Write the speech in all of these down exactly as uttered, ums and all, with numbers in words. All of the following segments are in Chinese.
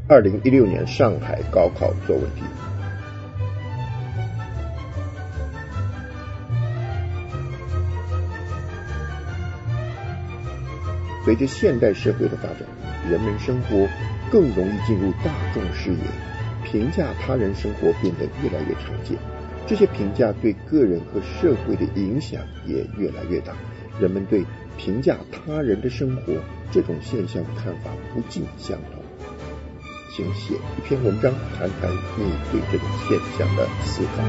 二零一六年上海高考作文题。随着现代社会的发展，人们生活更容易进入大众视野，评价他人生活变得越来越常见。这些评价对个人和社会的影响也越来越大。人们对评价他人的生活这种现象的看法不尽相同。请写一篇文章，谈谈你对这种现象的思考。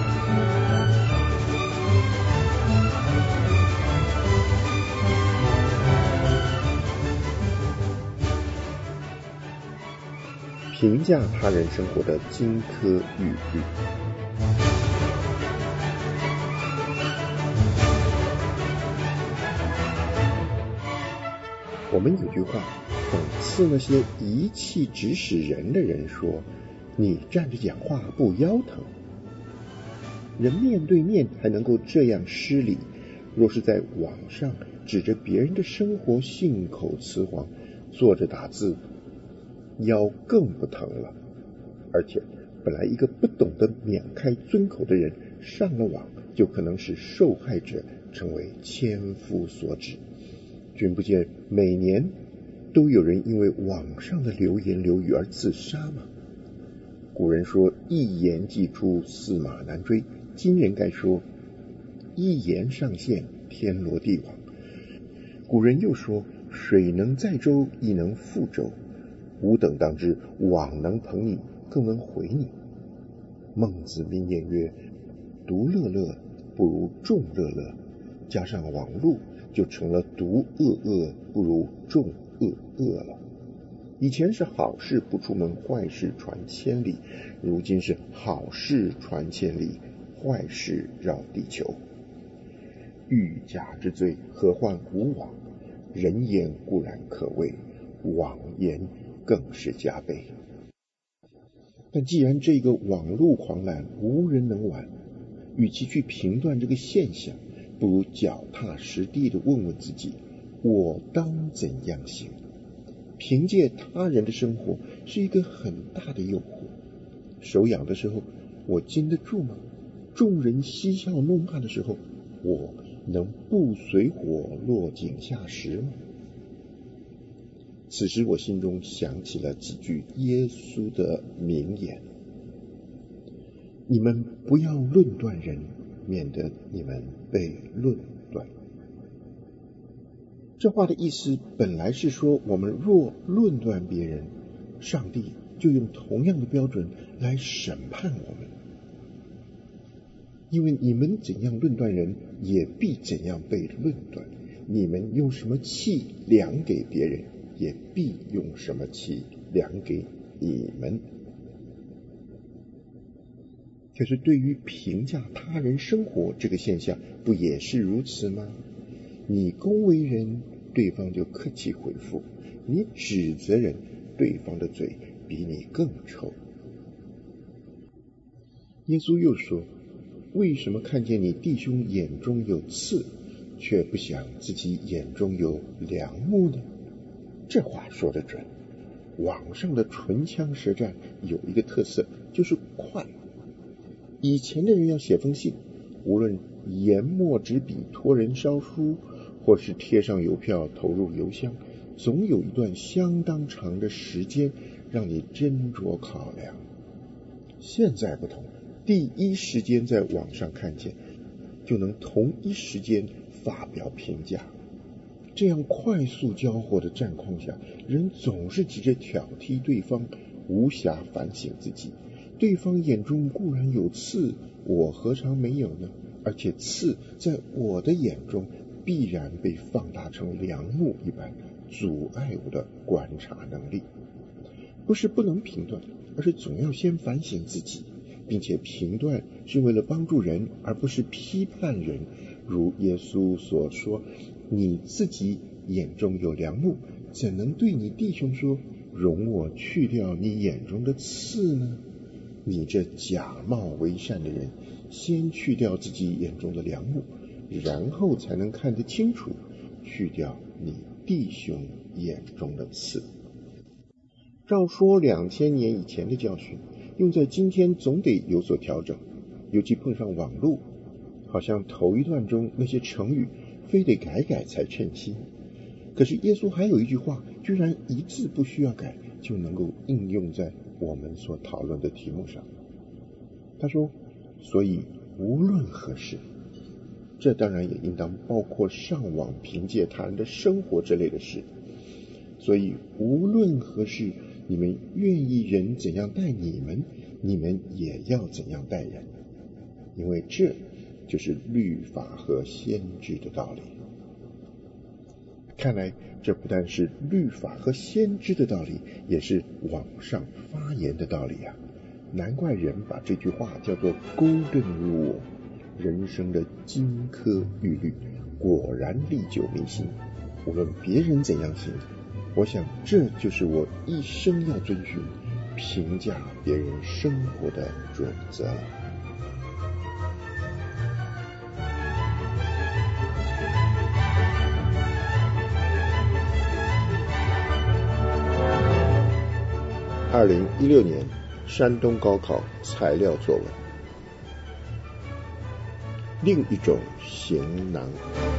评价他人生活的金科玉律。我们有句话讽刺那些仪器指使人的人说，你站着讲话不腰疼。人面对面还能够这样失礼，若是在网上指着别人的生活信口雌黄，坐着打字腰更不疼了。而且本来一个不懂得免开尊口的人上了网，就可能使受害者成为千夫所指。君不见每年都有人因为网上的流言流语而自杀吗？古人说一言既出，驷马难追。今人该说一言上线，天罗地网。古人又说水能载舟，亦能覆舟。吾等当知，网能朋你，更能毁你。孟子名言曰，独乐乐不如众乐乐。加上网络就成了独恶恶不如众恶恶了。以前是好事不出门，坏事传千里，如今是好事传千里，坏事绕地球。欲假之罪，何患无网？人言固然可畏，网言更是加倍。但既然这个网络狂澜无人能挽，与其去评断这个现象，不如脚踏实地地问问自己，我当怎样行？凭借他人的生活是一个很大的诱惑，手痒的时候我经得住吗？众人嬉笑怒骂的时候，我能不随火落井下石吗？此时我心中想起了几句耶稣的名言，你们不要论断人，免得你们被论断。这话的意思本来是说，我们若论断别人，上帝就用同样的标准来审判我们。因为你们怎样论断人，也必怎样被论断。你们用什么器量给别人，也必用什么器量给你们。可是对于评价他人生活这个现象，不也是如此吗？你恭维人，对方就客气回复；你指责人，对方的嘴比你更臭。耶稣又说，为什么看见你弟兄眼中有刺，却不想自己眼中有梁木呢？这话说得准。网上的唇枪舌战有一个特色，就是快。以前的人要写封信，无论研墨纸笔托人烧书，或是贴上邮票投入邮箱，总有一段相当长的时间让你斟酌考量。现在不同，第一时间在网上看见，就能同一时间发表评价。这样快速交火的战况下，人总是急着挑剔对方，无暇反省自己。对方眼中固然有刺，我何尝没有呢？而且刺在我的眼中必然被放大成梁木一般，阻碍我的观察能力。不是不能评断，而是总要先反省自己，并且评断是为了帮助人，而不是批判人。如耶稣所说，你自己眼中有梁木，怎能对你弟兄说，容我去掉你眼中的刺呢？你这假冒为善的人，先去掉自己眼中的梁木，然后才能看得清楚，去掉你弟兄眼中的刺。 照说两千年以前的教训，用在今天总得有所调整，尤其碰上网络，好像头一段中那些成语非得改改才称心。可是耶稣还有一句话，居然一字不需要改，就能够应用在我们所讨论的题目上。他说，所以无论何事，这当然也应当包括上网凭借他人的生活之类的事，所以无论何事，你们愿意人怎样待你们，你们也要怎样待人，因为这就是律法和先知的道理。看来这不但是律法和先知的道理，也是网上发言的道理啊！难怪人把这句话叫做 Golden Rule， 人生的金科玉律，果然历久弥新。无论别人怎样行，我想这就是我一生要遵循评价别人生活的准则了。二零一六年山东高考材料作文，另一种行囊。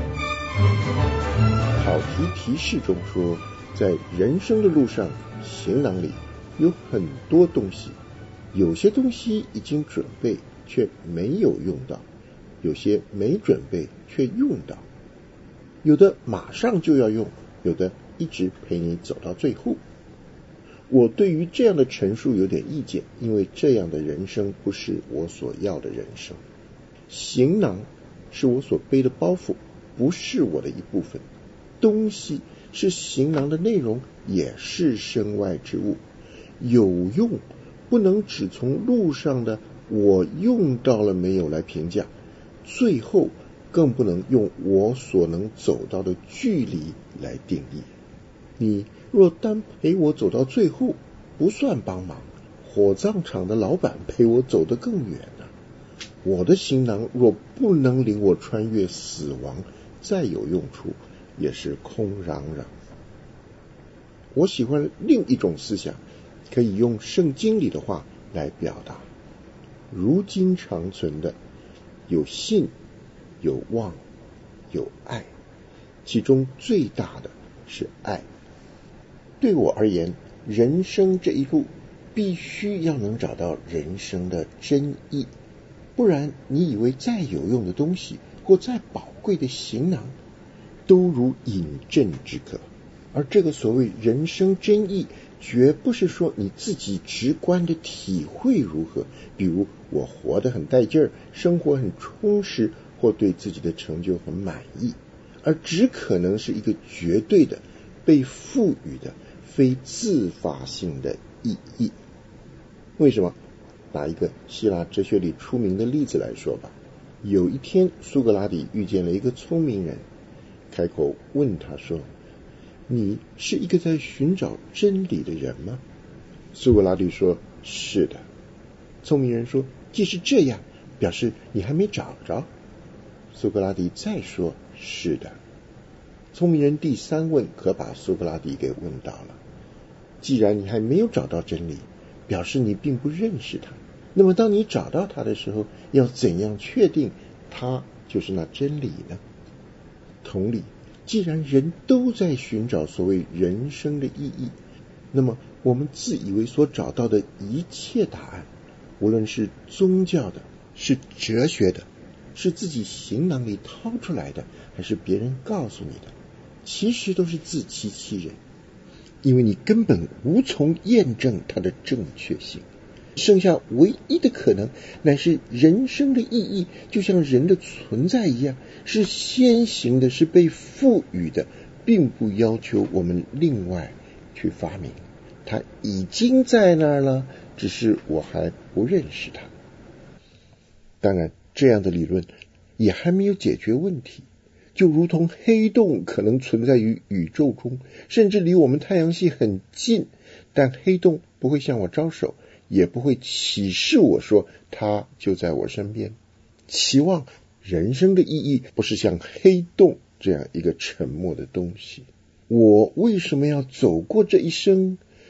考题提示中说，在人生的路上，行囊里有很多东西，有些东西已经准备却没有用到，有些没准备却用到，有的马上就要用，有的一直陪你走到最后。我对于这样的陈述有点意见，因为这样的人生不是我所要的人生。行囊是我所背的包袱，不是我的一部分。东西是行囊的内容，也是身外之物。有用不能只从路上的我用到了没有来评价，最后更不能用我所能走到的距离来定义。你若单陪我走到最后，不算帮忙，火葬场的老板陪我走得更远了。我的行囊若不能领我穿越死亡，再有用处也是空嚷嚷。我喜欢另一种思想，可以用圣经里的话来表达。如今长存的有信、有望、有爱，其中最大的是爱。对我而言，人生这一路必须要能找到人生的真意，不然你以为再有用的东西或再宝贵的行囊都如饮鸩止渴。而这个所谓人生真意，绝不是说你自己直观的体会如何，比如我活得很带劲儿，生活很充实，或对自己的成就很满意，而只可能是一个绝对的被赋予的非自发性的意义。为什么？拿一个希腊哲学里出名的例子来说吧。有一天苏格拉底遇见了一个聪明人，开口问他说，你是一个在寻找真理的人吗？苏格拉底说，是的。聪明人说，既是这样，表示你还没找着。苏格拉底再说，是的。聪明人第三问可把苏格拉底给问到了。既然你还没有找到真理，表示你并不认识它。那么当你找到它的时候，要怎样确定它就是那真理呢？同理，既然人都在寻找所谓人生的意义，那么我们自以为所找到的一切答案，无论是宗教的，是哲学的，是自己行囊里掏出来的，还是别人告诉你的，其实都是自欺欺人，因为你根本无从验证它的正确性。剩下唯一的可能，乃是人生的意义就像人的存在一样，是先行的，是被赋予的，并不要求我们另外去发明。它已经在那儿了，只是我还不认识它。当然，这样的理论也还没有解决问题。就如同黑洞可能存在于宇宙中，甚至离我们太阳系很近，但黑洞不会向我招手，也不会启示我说它就在我身边。期望人生的意义不是像黑洞这样一个沉默的东西。我为什么要走过这一生？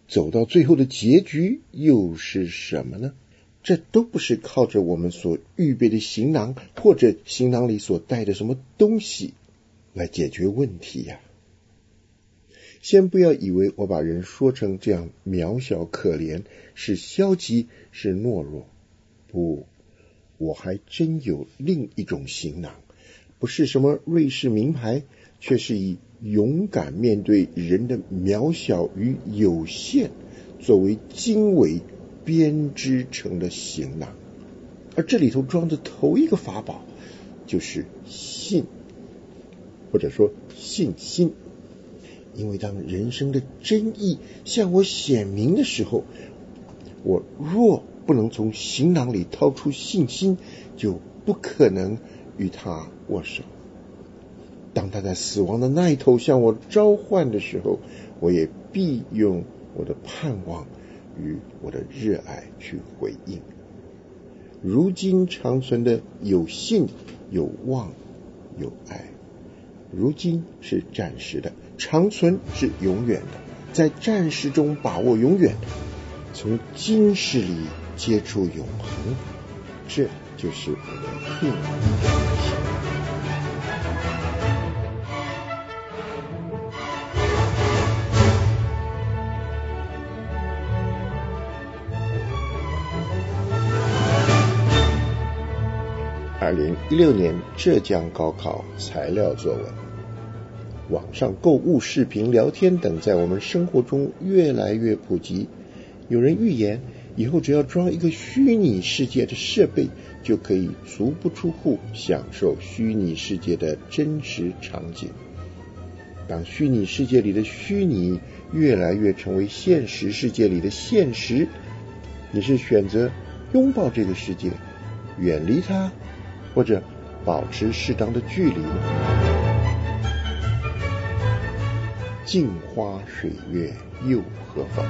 走到最后的结局又是什么呢？这都不是靠着我们所预备的行囊，或者行囊里所带的什么东西来解决问题呀。先不要以为我把人说成这样渺小可怜，是消极，是懦弱。不，我还真有另一种行囊，不是什么瑞士名牌，却是以勇敢面对人的渺小与有限作为经纬编织成的行囊。而这里头装的头一个法宝就是信，或者说信心。因为当人生的真意向我显明的时候，我若不能从行囊里掏出信心，就不可能与他握手。当他在死亡的那一头向我召唤的时候，我也必用我的盼望与我的热爱去回应。如今长存的有信、有望、有爱。如今是暂时的，长存是永远的。在暂时中把握永远，从今世里接触永恒，这就是我的命运。二零一六年浙江高考材料作文。网上购物、视频、聊天等在我们生活中越来越普及。有人预言，以后只要装一个虚拟世界的设备，就可以足不出户享受虚拟世界的真实场景。当虚拟世界里的虚拟越来越成为现实世界里的现实，你是选择拥抱这个世界，远离它，或者保持适当的距离呢？镜花水月又何妨？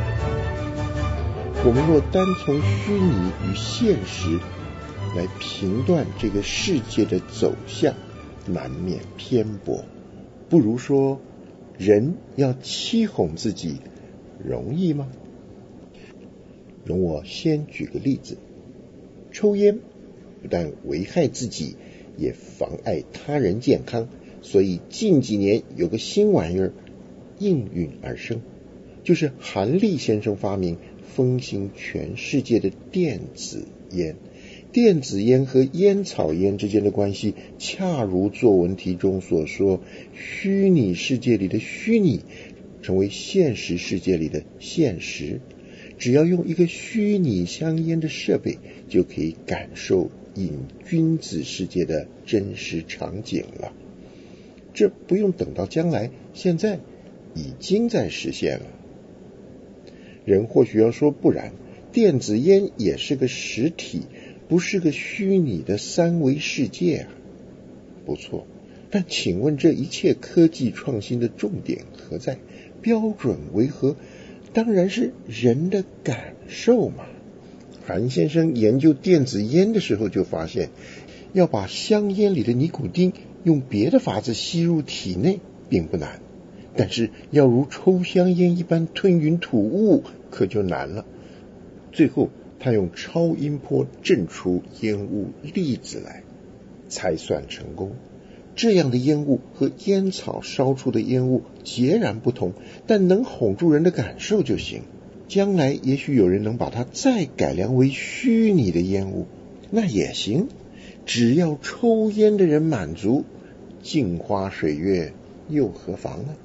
我们若单从虚拟与现实来评断这个世界的走向，难免偏颇。不如说，人要欺哄自己，容易吗？容我先举个例子。抽烟不但危害自己，也妨碍他人健康，所以近几年有个新玩意儿应运而生，就是韩立先生发明风行全世界的电子烟。电子烟和烟草烟之间的关系，恰如作文题中所说，虚拟世界里的虚拟成为现实世界里的现实。只要用一个虚拟香烟的设备，就可以感受瘾君子世界的真实场景了。这不用等到将来，现在已经在实现了。人或许要说不然，电子烟也是个实体，不是个虚拟的三维世界啊。不错，但请问这一切科技创新的重点何在？标准为何？当然是人的感受嘛。韩先生研究电子烟的时候就发现，要把香烟里的尼古丁用别的法子吸入体内并不难，但是要如抽香烟一般吞云吐雾可就难了。最后他用超音波震出烟雾粒子来，才算成功。这样的烟雾和烟草烧出的烟雾截然不同，但能哄住人的感受就行。将来也许有人能把它再改良为虚拟的烟雾，那也行，只要抽烟的人满足，镜花水月又何妨呢？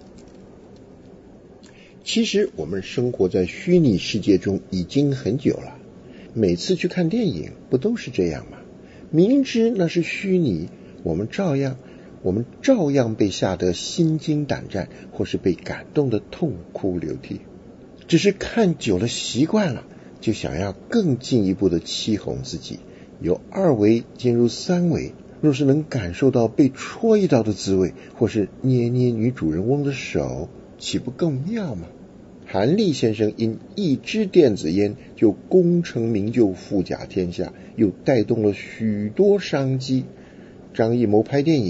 其实我们生活在虚拟世界中已经很久了，每次去看电影不都是这样吗？明知那是虚拟，我们照样我们照样被吓得心惊胆战，或是被感动得痛哭流涕。只是看久了习惯了，就想要更进一步的欺哄自己，由二维进入三维。若是能感受到被戳一刀的滋味，或是捏捏女主人翁的手，岂不更妙吗？韩立先生因一支电子烟就功成名就，富甲天下，又带动了许多商机。张艺谋拍电影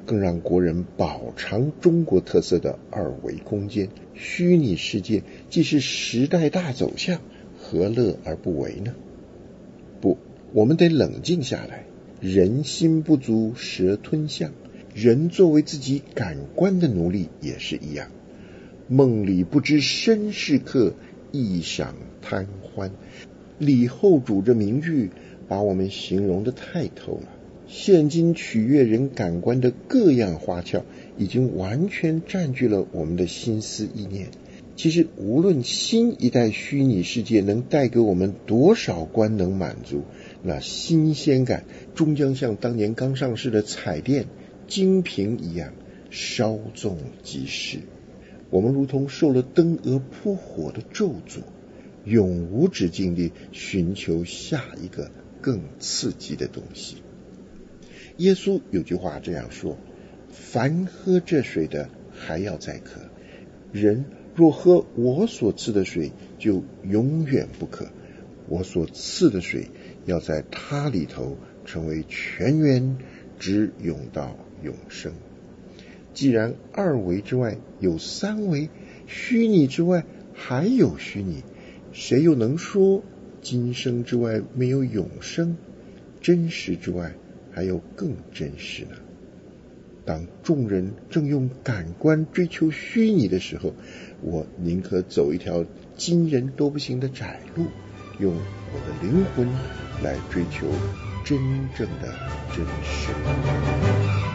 更让国人饱尝中国特色的二维空间。虚拟世界既是时代大走向，何乐而不为呢？不，我们得冷静下来。人心不足蛇吞象，人作为自己感官的奴隶也是一样。梦里不知身是客，一晌贪欢。李后主这名句把我们形容得太透了。现今取悦人感官的各样花俏，已经完全占据了我们的心思意念。其实无论新一代虚拟世界能带给我们多少官能满足，那新鲜感终将像当年刚上市的彩电、金屏一样稍纵即逝。我们如同受了灯蛾扑火的咒诅，永无止境地寻求下一个更刺激的东西。耶稣有句话这样说：凡喝这水的还要再渴，人若喝我所赐的水，就永远不渴。我所赐的水要在他里头成为泉源，直涌到永生。既然二维之外有三维，虚拟之外还有虚拟，谁又能说今生之外没有永生，真实之外还有更真实呢？当众人正用感官追求虚拟的时候，我宁可走一条今人都不行的窄路，用我的灵魂来追求真正的真实。